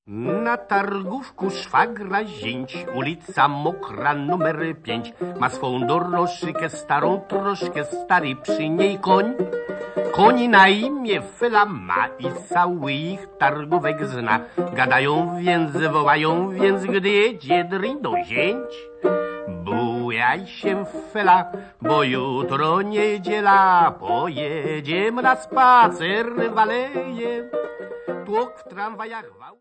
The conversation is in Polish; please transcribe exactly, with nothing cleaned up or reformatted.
Na targówku szwagra zięć, ulica Mokra numer pięć. Ma swą dorożkę starą troszkę, stary przy niej koń. Koń na imię Fela ma i cały ich targówek zna. Gadają więc, wołają więc, gdy jedzie drindo zięć. Bujaj się Fela, bo jutro niedziela, pojedziemy na spacer w aleje. Tłok w tramwajach wał.